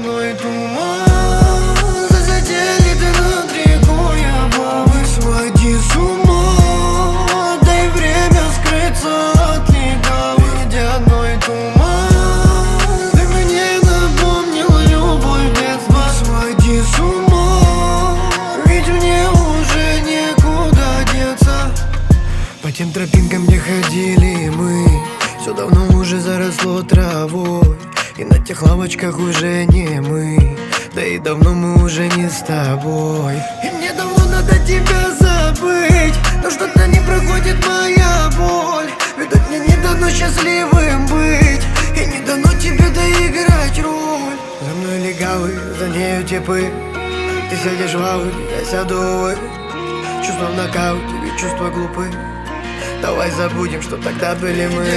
одной туман. Засадили ты над рекой облавы, своди с ума. Дай время скрыться от легавых. Ведь одной туман. Ты мне напомнил любовь детства. Своди с ума, ведь мне уже некуда деться. По тем тропинкам, где ходили мы, все давно уже заросло травой. И на тех лавочках уже не мы, да и давно мы уже не с тобой. И мне давно надо тебя забыть, но что-то не проходит моя боль. Видать, мне не дано счастливым быть, и не дано тебе доиграть роль. За мной легавы, за нею типы. Ты сядешь в ауди, я сяду увы. Чувства в нокауте, ведь чувства глупы. Давай забудем, что тогда были мы.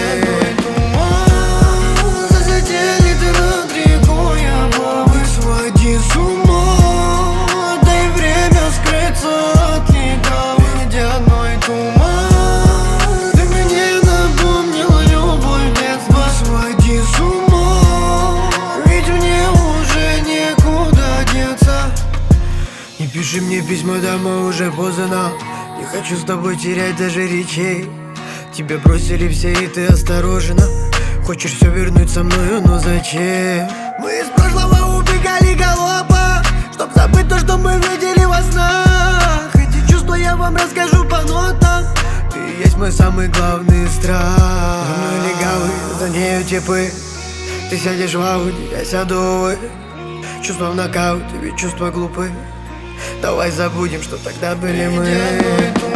Засадили ты над рекой облавы, своди с ума. Дай время скрыться от легавых. Ведь одной туман. Ты мне напомнил любовь детства. Своди с ума, ведь мне уже некуда деться. Не пиши мне письма домой, уже поздно. Не хочу с тобой терять даже речей. Тебя бросили все, и ты осторожна. Хочешь все вернуть со мною, но зачем? Мы из прошлого убегали галопом, чтоб забыть то, что мы видели во снах. Эти чувства я вам расскажу по нотам. Ты есть мой самый главный страх. За мной легавы, за нею типы. Ты сядешь в ауди, я сяду увы. Чувства в нокауте, ведь чувства глупы. Давай забудем, что тогда были мы.